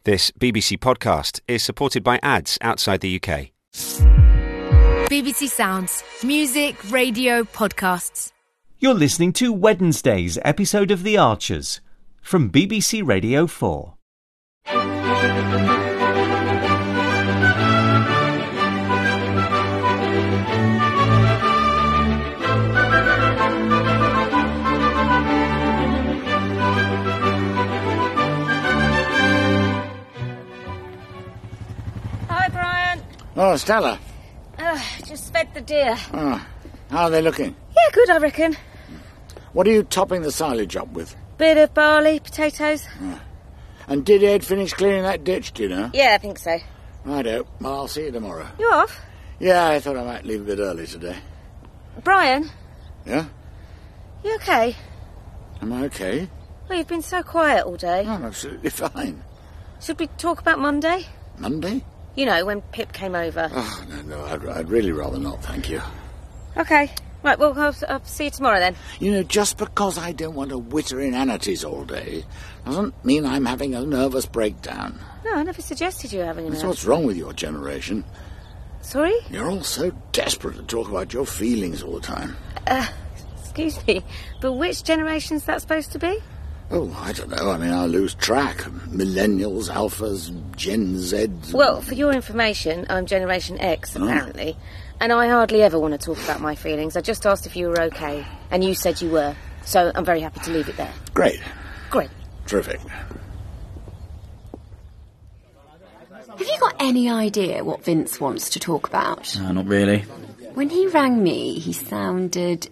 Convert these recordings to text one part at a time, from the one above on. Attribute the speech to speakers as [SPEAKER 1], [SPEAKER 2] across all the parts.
[SPEAKER 1] This BBC podcast is supported by ads outside the UK.
[SPEAKER 2] BBC Sounds. Music, radio, podcasts.
[SPEAKER 3] You're listening to Wednesday's episode of The Archers from BBC Radio 4.
[SPEAKER 4] Hi, Brian.
[SPEAKER 5] Oh, Stella.
[SPEAKER 4] Just fed the deer.
[SPEAKER 5] Oh, how are they looking?
[SPEAKER 4] Yeah, good, I reckon.
[SPEAKER 5] What are you topping the silage up with?
[SPEAKER 4] Bit of barley, potatoes.
[SPEAKER 5] And did Ed finish clearing that ditch, do you know?
[SPEAKER 4] Yeah, I think so.
[SPEAKER 5] Righto. Well, I'll see you tomorrow.
[SPEAKER 4] You off?
[SPEAKER 5] Yeah, I thought I might leave a bit early today.
[SPEAKER 4] Brian,
[SPEAKER 5] Yeah?
[SPEAKER 4] you okay?
[SPEAKER 5] Am I okay?
[SPEAKER 4] Well, you've been so quiet all day.
[SPEAKER 5] I'm absolutely fine.
[SPEAKER 4] Should we talk about Monday?
[SPEAKER 5] Monday?
[SPEAKER 4] You know, when Pip came over.
[SPEAKER 5] Oh, no, I'd really rather not, thank you.
[SPEAKER 4] Okay. Right, well, I'll see you tomorrow then.
[SPEAKER 5] You know, just because I don't want to witter inanities all day doesn't mean I'm having a nervous breakdown.
[SPEAKER 4] No, I never suggested you were having a
[SPEAKER 5] That's
[SPEAKER 4] nerve.
[SPEAKER 5] what's wrong with your generation.
[SPEAKER 4] Sorry?
[SPEAKER 5] You're all so desperate to talk about your feelings all the time.
[SPEAKER 4] Excuse me, but which generation's that supposed to be?
[SPEAKER 5] Oh, I don't know. I mean, I lose track. Millennials, Alphas, Gen Zs...
[SPEAKER 4] Well, for your information, I'm Generation X, apparently. And I hardly ever want to talk about my feelings. I just asked if you were okay, and you said you were. So I'm very happy to leave it there.
[SPEAKER 5] Great.
[SPEAKER 4] Great.
[SPEAKER 5] Terrific.
[SPEAKER 6] Have you got any idea what Vince wants to talk about?
[SPEAKER 7] No, not really.
[SPEAKER 6] When he rang me, he sounded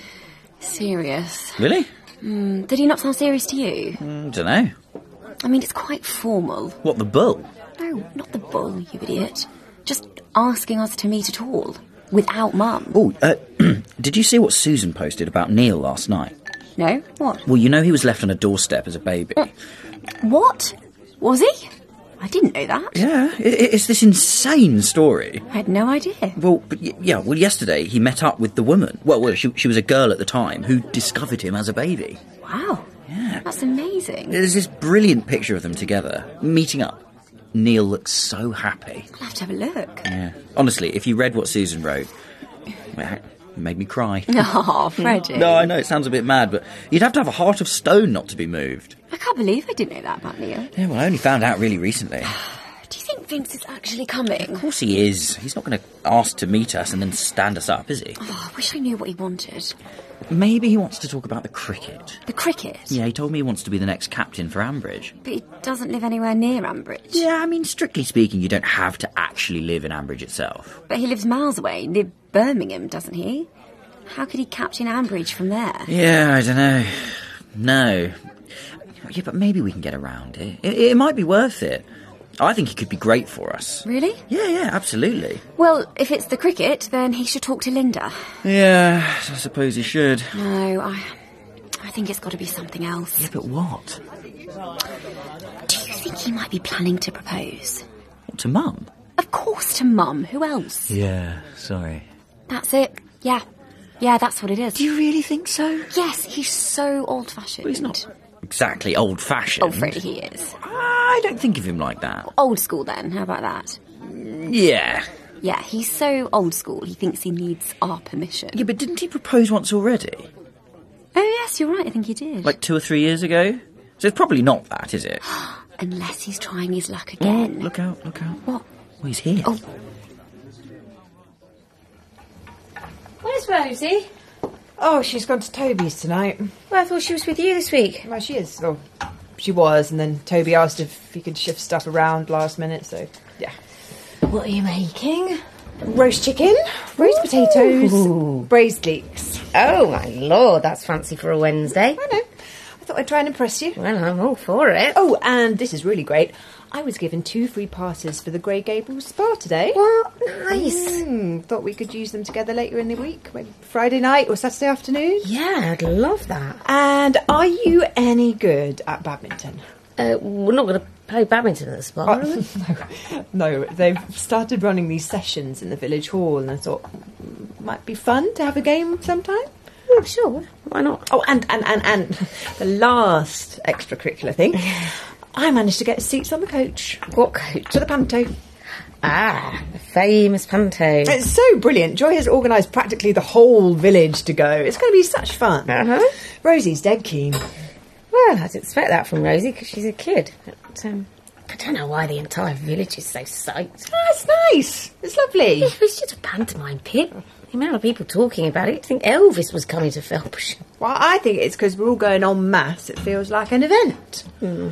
[SPEAKER 6] serious.
[SPEAKER 7] Really?
[SPEAKER 6] Did he not sound serious to you?
[SPEAKER 7] Don't know.
[SPEAKER 6] I mean, it's quite formal.
[SPEAKER 7] What, the bull?
[SPEAKER 6] No, not the bull, you idiot. Just asking us to meet at all. Without Mum.
[SPEAKER 7] Oh, did you see what Susan posted about Neil last night?
[SPEAKER 6] No? What?
[SPEAKER 7] Well, you know he was left on a doorstep as a baby.
[SPEAKER 6] What? Was he? I didn't know that.
[SPEAKER 7] Yeah, it's this insane story.
[SPEAKER 6] I had no idea.
[SPEAKER 7] Well, yesterday he met up with the woman. Well, she was a girl at the time who discovered him as a baby.
[SPEAKER 6] Wow.
[SPEAKER 7] Yeah.
[SPEAKER 6] That's amazing.
[SPEAKER 7] There's this brilliant picture of them together, meeting up. Neil looks so happy.
[SPEAKER 6] I'll have to have a look.
[SPEAKER 7] Yeah. Honestly, if you read what Susan wrote, it made me cry.
[SPEAKER 6] Oh, Freddie.
[SPEAKER 7] No, I know, it sounds a bit mad, but you'd have to have a heart of stone not to be moved.
[SPEAKER 6] I can't believe I didn't know that about Neil.
[SPEAKER 7] Yeah, well, I only found out really recently.
[SPEAKER 6] Do you think Vince is actually coming?
[SPEAKER 7] Of course he is. He's not going to ask to meet us and then stand us up, is he?
[SPEAKER 6] Oh, I wish I knew what he wanted.
[SPEAKER 7] Maybe he wants to talk about the cricket.
[SPEAKER 6] The cricket?
[SPEAKER 7] Yeah, he told me he wants to be the next captain for Ambridge.
[SPEAKER 6] But he doesn't live anywhere near Ambridge.
[SPEAKER 7] Yeah, I mean, strictly speaking, you don't have to actually live in Ambridge itself.
[SPEAKER 6] But he lives miles away, near Birmingham, doesn't he? How could he captain Ambridge from there?
[SPEAKER 7] Yeah, I don't know. No. Yeah, but maybe we can get around it. It might be worth it. I think he could be great for us.
[SPEAKER 6] Really?
[SPEAKER 7] Yeah, absolutely.
[SPEAKER 6] Well, if it's the cricket, then he should talk to Linda.
[SPEAKER 7] Yeah, I suppose he should.
[SPEAKER 6] No, I think it's got to be something else.
[SPEAKER 7] Yeah, but what?
[SPEAKER 6] Do you think he might be planning to propose?
[SPEAKER 7] What, to Mum?
[SPEAKER 6] Of course to Mum. Who else?
[SPEAKER 7] Yeah, sorry.
[SPEAKER 6] That's it. Yeah, that's what it is.
[SPEAKER 7] Do you really think so?
[SPEAKER 6] Yes, he's so old-fashioned.
[SPEAKER 7] Well, he's not exactly old-fashioned.
[SPEAKER 6] Oh, Freddie, he is.
[SPEAKER 7] I don't think of him like that.
[SPEAKER 6] Old school, then. How about that?
[SPEAKER 7] Yeah.
[SPEAKER 6] Yeah, he's so old school, he thinks he needs our permission.
[SPEAKER 7] Yeah, but didn't he propose once already?
[SPEAKER 6] Oh, yes, you're right, I think he did.
[SPEAKER 7] Like 2 or 3 years ago? So it's probably not that, is it?
[SPEAKER 6] Unless he's trying his luck again.
[SPEAKER 7] Oh, look out.
[SPEAKER 6] What?
[SPEAKER 7] Well, he's here.
[SPEAKER 6] Oh.
[SPEAKER 4] Where's Rosie?
[SPEAKER 8] Oh, she's gone to Toby's tonight.
[SPEAKER 4] Well, I thought she was with you this week.
[SPEAKER 8] Well, she is. Oh, she was, and then Toby asked if he could shift stuff around last minute, so, yeah.
[SPEAKER 4] What are you making?
[SPEAKER 8] Roast chicken, roast potatoes, braised leeks.
[SPEAKER 4] Oh, my lord, that's fancy for a Wednesday.
[SPEAKER 8] I know. I thought I'd try and impress you.
[SPEAKER 4] Well, I'm all for it.
[SPEAKER 8] Oh, and this is really great. I was given 2 free passes for the Grey Gables Spa today.
[SPEAKER 4] What? Nice.
[SPEAKER 8] Thought we could use them together later in the week, maybe Friday night or Saturday afternoon.
[SPEAKER 4] Yeah, I'd love that.
[SPEAKER 8] And are you any good at badminton?
[SPEAKER 4] We're not going to play badminton at the spa, are we?
[SPEAKER 8] No, they've started running these sessions in the village hall, and I thought might be fun to have a game sometime.
[SPEAKER 4] Oh, sure. Why not?
[SPEAKER 8] Oh, and the last extracurricular thing. I managed to get seats on the coach.
[SPEAKER 4] What coach?
[SPEAKER 8] To the Panto.
[SPEAKER 4] Ah, the famous Panto.
[SPEAKER 8] It's so brilliant. Joy has organised practically the whole village to go. It's going to be such fun.
[SPEAKER 4] Uh-huh.
[SPEAKER 8] Rosie's dead keen.
[SPEAKER 4] Well, I'd expect that from Rosie because she's a kid. But, I don't know why the entire village is so psyched.
[SPEAKER 8] Oh, it's nice. It's lovely.
[SPEAKER 4] It was just a pantomime pit. The amount of people talking about it, you'd think Elvis was coming to Felpersham.
[SPEAKER 8] Well, I think it's because we're all going en masse. It feels like an event.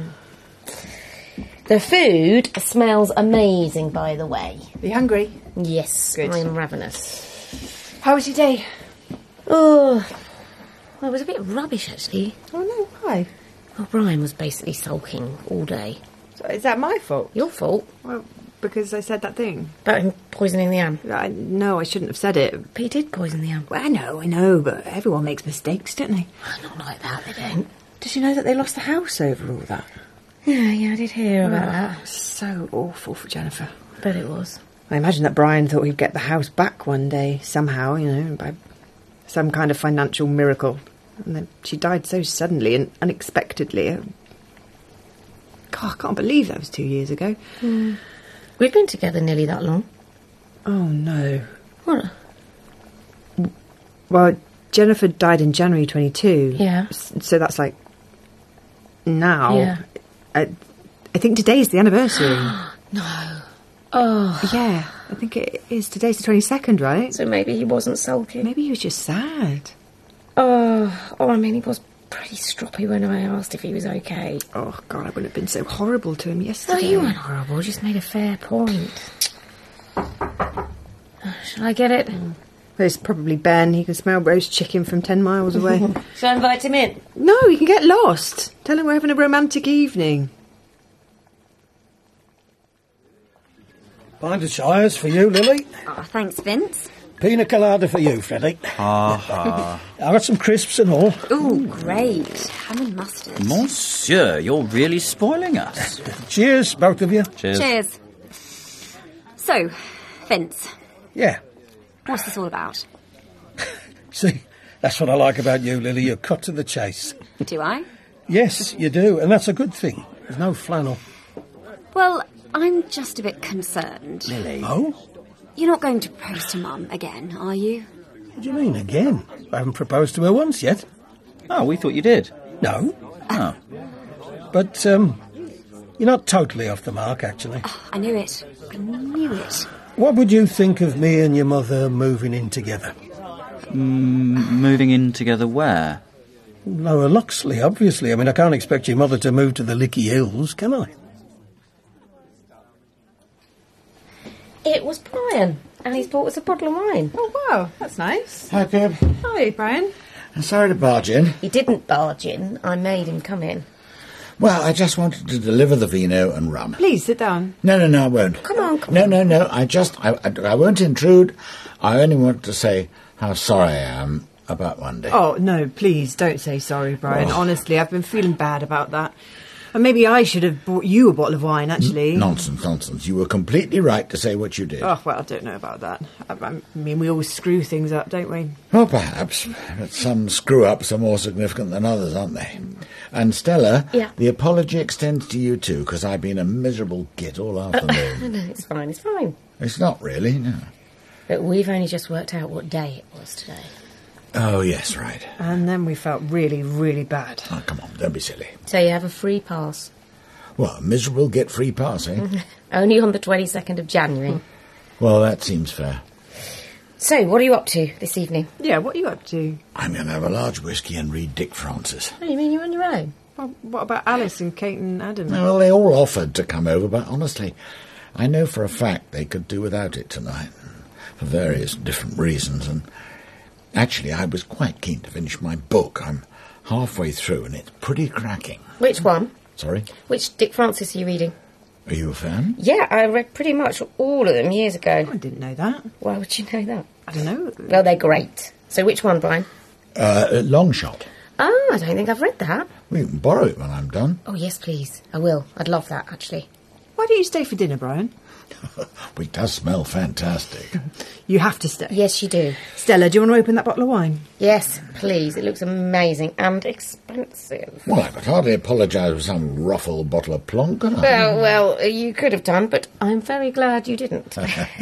[SPEAKER 4] The food smells amazing, by the way.
[SPEAKER 8] Are you hungry?
[SPEAKER 4] Yes,
[SPEAKER 8] Good.
[SPEAKER 4] I'm ravenous.
[SPEAKER 8] How was your day?
[SPEAKER 4] Oh, well, it was a bit rubbish, actually.
[SPEAKER 8] Oh, no, why?
[SPEAKER 4] Well, Brian was basically sulking all day.
[SPEAKER 8] So is that my fault?
[SPEAKER 4] Your fault?
[SPEAKER 8] Well, because I said that thing.
[SPEAKER 4] About him poisoning the ham.
[SPEAKER 8] No, I shouldn't have said it.
[SPEAKER 4] But he did poison the ham.
[SPEAKER 8] Well, I know, but everyone makes mistakes, don't they?
[SPEAKER 4] Not like that, they don't.
[SPEAKER 8] Did you know that they lost the house over all that?
[SPEAKER 4] Yeah, I did hear about that.
[SPEAKER 8] So awful for Jennifer.
[SPEAKER 4] But it was.
[SPEAKER 8] I imagine that Brian thought he'd get the house back one day, somehow, by some kind of financial miracle. And then she died so suddenly and unexpectedly. God, I can't believe that was 2 years ago.
[SPEAKER 4] We've been together nearly that long.
[SPEAKER 8] Oh, no.
[SPEAKER 4] What?
[SPEAKER 8] Well, Jennifer died in January 22.
[SPEAKER 4] Yeah.
[SPEAKER 8] So that's like now.
[SPEAKER 4] Yeah.
[SPEAKER 8] I think today's the anniversary.
[SPEAKER 4] No. Oh.
[SPEAKER 8] Yeah, I think it is. Today's the 22nd, right?
[SPEAKER 4] So maybe he wasn't sulking.
[SPEAKER 8] Maybe he was just sad.
[SPEAKER 4] I mean, he was pretty stroppy when I asked if he was okay.
[SPEAKER 8] Oh, God, I wouldn't have been so horrible to him
[SPEAKER 4] No,
[SPEAKER 8] yesterday.
[SPEAKER 4] you weren't horrible, just made a fair point. Shall I get it?
[SPEAKER 8] There's probably Ben. He can smell roast chicken from 10 miles away.
[SPEAKER 4] Shall I invite him in?
[SPEAKER 8] No, he can get lost. Tell him we're having a romantic evening.
[SPEAKER 9] Pint of Shires for you, Lily.
[SPEAKER 6] Oh, thanks, Vince.
[SPEAKER 9] Pina colada for you, Freddie. I got some crisps and all.
[SPEAKER 6] Ooh, great. Ham and mustard.
[SPEAKER 7] Monsieur, you're really spoiling us.
[SPEAKER 9] Cheers, both of you.
[SPEAKER 6] Cheers. So, Vince,
[SPEAKER 9] Yeah.
[SPEAKER 6] what's this all about?
[SPEAKER 9] See, that's what I like about you, Lily. You're cut to the chase.
[SPEAKER 6] Do I?
[SPEAKER 9] Yes, you do, and that's a good thing. There's no flannel.
[SPEAKER 6] Well, I'm just a bit concerned.
[SPEAKER 7] Lily.
[SPEAKER 9] Oh?
[SPEAKER 6] You're not going to propose to Mum again, are you?
[SPEAKER 9] What do you mean, again? I haven't proposed to her once yet.
[SPEAKER 7] Oh, we thought you did.
[SPEAKER 9] No.
[SPEAKER 7] Oh.
[SPEAKER 9] But, you're not totally off the mark, actually.
[SPEAKER 6] I knew it. I knew it.
[SPEAKER 9] What would you think of me and your mother moving in together?
[SPEAKER 7] Moving in together where?
[SPEAKER 9] Lower Loxley, obviously. I mean, I can't expect your mother to move to the Licky Hills, can I?
[SPEAKER 4] It was Brian, and he's bought us a bottle of wine.
[SPEAKER 8] Oh, wow, that's nice.
[SPEAKER 5] Hi, Pip.
[SPEAKER 8] Hi, Brian.
[SPEAKER 5] I'm sorry to barge in.
[SPEAKER 4] He didn't barge in. I made him come in.
[SPEAKER 5] Well, I just wanted to deliver the vino and rum.
[SPEAKER 8] Please, sit down.
[SPEAKER 5] No, I won't.
[SPEAKER 4] Come on.
[SPEAKER 5] No. I won't intrude. I only want to say how sorry I am about Monday.
[SPEAKER 8] Oh, no, please, don't say sorry, Brian. Honestly, I've been feeling bad about that. And maybe I should have bought you a bottle of wine, actually.
[SPEAKER 5] Nonsense. You were completely right to say what you did.
[SPEAKER 8] Oh, well, I don't know about that. I mean, we always screw things up, don't we?
[SPEAKER 5] Well, perhaps. But some screw-ups are more significant than others, aren't they? And Stella,
[SPEAKER 4] Yeah.
[SPEAKER 5] the apology extends to you too, because I've been a miserable git all afternoon.
[SPEAKER 4] No, it's fine.
[SPEAKER 5] It's not really, no.
[SPEAKER 4] But we've only just worked out what day it was today.
[SPEAKER 5] Oh, yes, right.
[SPEAKER 8] And then we felt really, really bad.
[SPEAKER 5] Oh, come on, don't be silly.
[SPEAKER 4] So you have a free pass.
[SPEAKER 5] Well, a miserable git free pass, eh?
[SPEAKER 4] Only on the 22nd of January.
[SPEAKER 5] Well, that seems fair.
[SPEAKER 4] So, what are you up to this evening?
[SPEAKER 8] Yeah, what are you up to?
[SPEAKER 5] I'm going to have a large whiskey and read Dick Francis.
[SPEAKER 4] Oh, you mean you're on your own?
[SPEAKER 8] Well, what about Alice and Kate and Adam?
[SPEAKER 5] Well, they all offered to come over, but honestly, I know for a fact they could do without it tonight, for various different reasons, and actually I was quite keen to finish my book. I'm halfway through, and it's pretty cracking.
[SPEAKER 4] Which one?
[SPEAKER 5] Sorry?
[SPEAKER 4] Which Dick Francis are you reading?
[SPEAKER 5] Are you a fan?
[SPEAKER 4] Yeah, I read pretty much all of them years ago.
[SPEAKER 8] I didn't know that.
[SPEAKER 4] Why would you know that?
[SPEAKER 8] I don't know.
[SPEAKER 4] Well, they're great. So which one, Brian?
[SPEAKER 5] Long Shot.
[SPEAKER 4] Oh, I don't think I've read that.
[SPEAKER 5] We can borrow it when I'm done.
[SPEAKER 4] Oh, yes, please. I will. I'd love that, actually.
[SPEAKER 8] Why don't you stay for dinner, Brian?
[SPEAKER 5] It does smell fantastic.
[SPEAKER 8] You have to stay.
[SPEAKER 4] Yes, you do.
[SPEAKER 8] Stella, do you want to open that bottle of wine?
[SPEAKER 4] Yes, please. It looks amazing and expensive.
[SPEAKER 5] Well, I could hardly apologise for some ruffled bottle of plonk, could I?
[SPEAKER 4] Well, you could have done, but I'm very glad you didn't.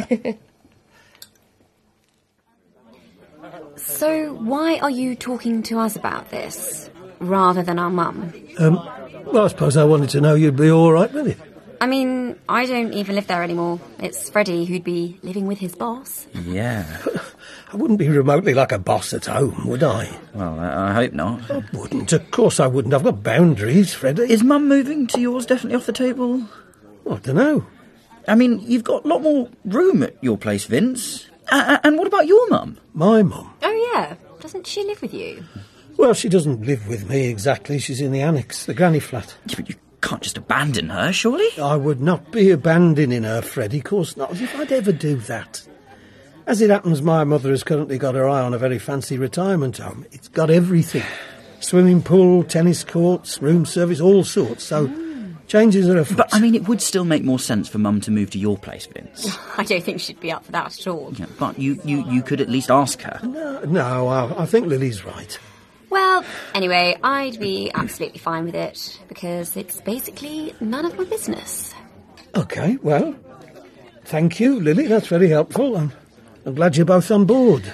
[SPEAKER 6] So why are you talking to us about this, rather than our mum?
[SPEAKER 9] Well, I suppose I wanted to know you'd be all right with it.
[SPEAKER 6] I mean, I don't even live there anymore. It's Freddie who'd be living with his boss.
[SPEAKER 7] Yeah.
[SPEAKER 9] I wouldn't be remotely like a boss at home, would I?
[SPEAKER 7] Well, I hope not.
[SPEAKER 9] I wouldn't. Of course I wouldn't. I've got boundaries, Freddie.
[SPEAKER 7] Is Mum moving to yours definitely off the table?
[SPEAKER 9] Well, I don't know.
[SPEAKER 7] I mean, you've got a lot more room at your place, Vince. And what about your mum?
[SPEAKER 9] My mum?
[SPEAKER 6] Oh, yeah. Doesn't she live with you?
[SPEAKER 9] Well, she doesn't live with me exactly. She's in the annex, the granny flat.
[SPEAKER 7] Yeah, but you can't just abandon her, surely?
[SPEAKER 9] I would not be abandoning her, Freddie. Of course not. As if I'd ever do that. As it happens, my mother has currently got her eye on a very fancy retirement home. It's got everything. Swimming pool, tennis courts, room service, all sorts. So changes are afoot.
[SPEAKER 7] But, I mean, it would still make more sense for Mum to move to your place, Vince.
[SPEAKER 6] I don't think she'd be up for that at all.
[SPEAKER 7] Yeah, but you could at least ask her.
[SPEAKER 9] No, I think Lily's right.
[SPEAKER 6] Well, anyway, I'd be absolutely fine with it, because it's basically none of my business.
[SPEAKER 9] OK, well, thank you, Lily. That's very helpful. I'm glad you're both on board.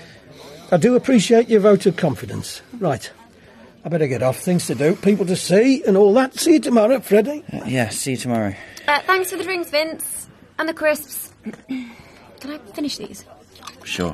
[SPEAKER 9] I do appreciate your vote of confidence. Right. I better get off. Things to do, people to see, and all that. See you tomorrow, Freddie.
[SPEAKER 7] Yeah, see you tomorrow.
[SPEAKER 6] Thanks for the drinks, Vince. And the crisps. Can I finish these?
[SPEAKER 7] Sure.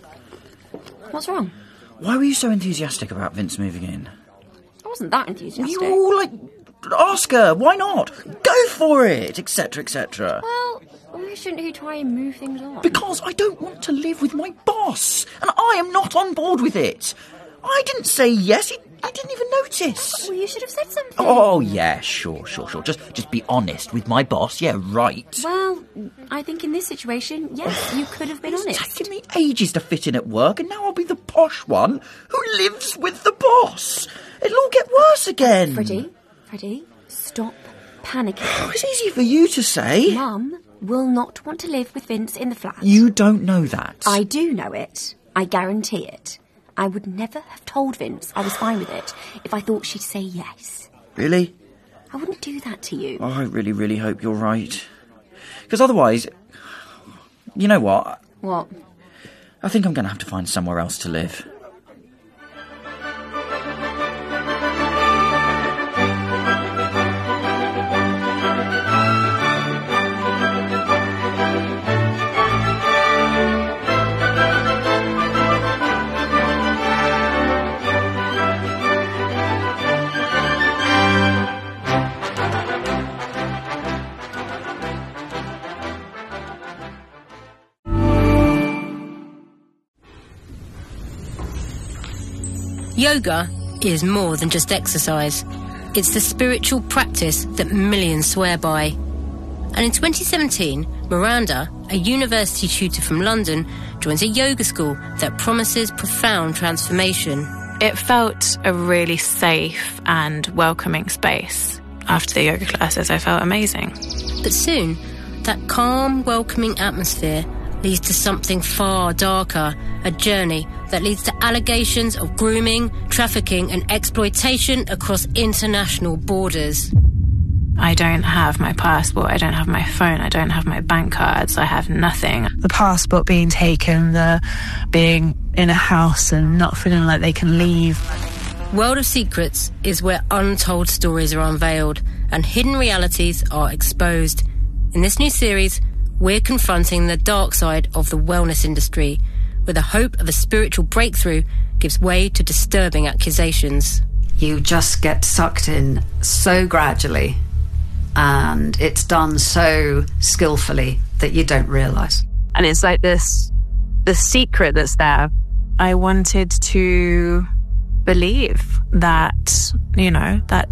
[SPEAKER 6] What's wrong?
[SPEAKER 7] Why were you so enthusiastic about Vince moving in?
[SPEAKER 6] I wasn't that enthusiastic.
[SPEAKER 7] You all, ask her. Why not? Go for it, etc., etc.
[SPEAKER 6] Well, why shouldn't he try and move things on?
[SPEAKER 7] Because I don't want to live with my boss, and I am not on board with it. I didn't say yes. I didn't even notice.
[SPEAKER 6] Well, you should have said something.
[SPEAKER 7] Oh, yeah, sure. Just be honest with my boss. Yeah, right.
[SPEAKER 6] Well, I think in this situation, yes, you could have been honest.
[SPEAKER 7] It's taken me ages to fit in at work, and now I'll be the posh one who lives with the boss. It'll all get worse again.
[SPEAKER 6] Freddie, stop panicking.
[SPEAKER 7] Oh, it's easy for you to say.
[SPEAKER 6] Mum will not want to live with Vince in the flat.
[SPEAKER 7] You don't know that.
[SPEAKER 6] I do know it. I guarantee it. I would never have told Vince I was fine with it if I thought she'd say yes.
[SPEAKER 7] Really?
[SPEAKER 6] I wouldn't do that to you.
[SPEAKER 7] Oh, I really, really hope you're right. Because otherwise, you know what?
[SPEAKER 6] What?
[SPEAKER 7] I think I'm going to have to find somewhere else to live.
[SPEAKER 2] Yoga is more than just exercise. It's the spiritual practice that millions swear by. And in 2017, Miranda, a university tutor from London, joins a yoga school that promises profound transformation.
[SPEAKER 10] It felt a really safe and welcoming space. After the yoga classes, I felt amazing.
[SPEAKER 2] But soon, that calm, welcoming atmosphere leads to something far darker, a journey that leads to allegations of grooming, trafficking and exploitation across international borders.
[SPEAKER 10] I don't have my passport, I don't have my phone, I don't have my bank cards, I have nothing.
[SPEAKER 11] The passport being taken, the being in a house and not feeling like they can leave.
[SPEAKER 2] World of Secrets is where untold stories are unveiled and hidden realities are exposed. In this new series, we're confronting the dark side of the wellness industry, where the hope of a spiritual breakthrough gives way to disturbing accusations.
[SPEAKER 12] You just get sucked in so gradually, and it's done so skillfully that you don't realise.
[SPEAKER 10] And it's like the secret that's there. I wanted to believe that, that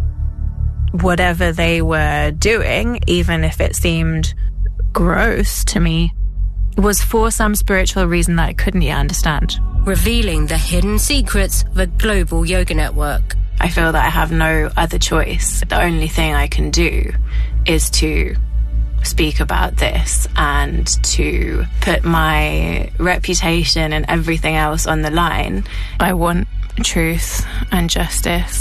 [SPEAKER 10] whatever they were doing, even if it seemed gross to me, was for some spiritual reason that I couldn't yet understand.
[SPEAKER 2] Revealing the hidden secrets of a global yoga network.
[SPEAKER 10] I feel that I have no other choice. The only thing I can do is to speak about this and to put my reputation and everything else on the line. I want truth and justice,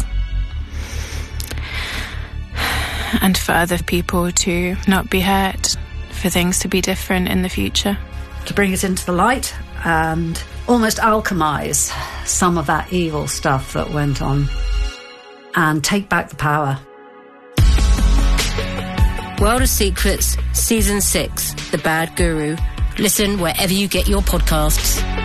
[SPEAKER 10] and for other people to not be hurt, for things to be different in the future.
[SPEAKER 12] To bring it into the light and almost alchemise some of that evil stuff that went on and take back the power.
[SPEAKER 2] World of Secrets, Season 6, The Bad Guru. Listen wherever you get your podcasts.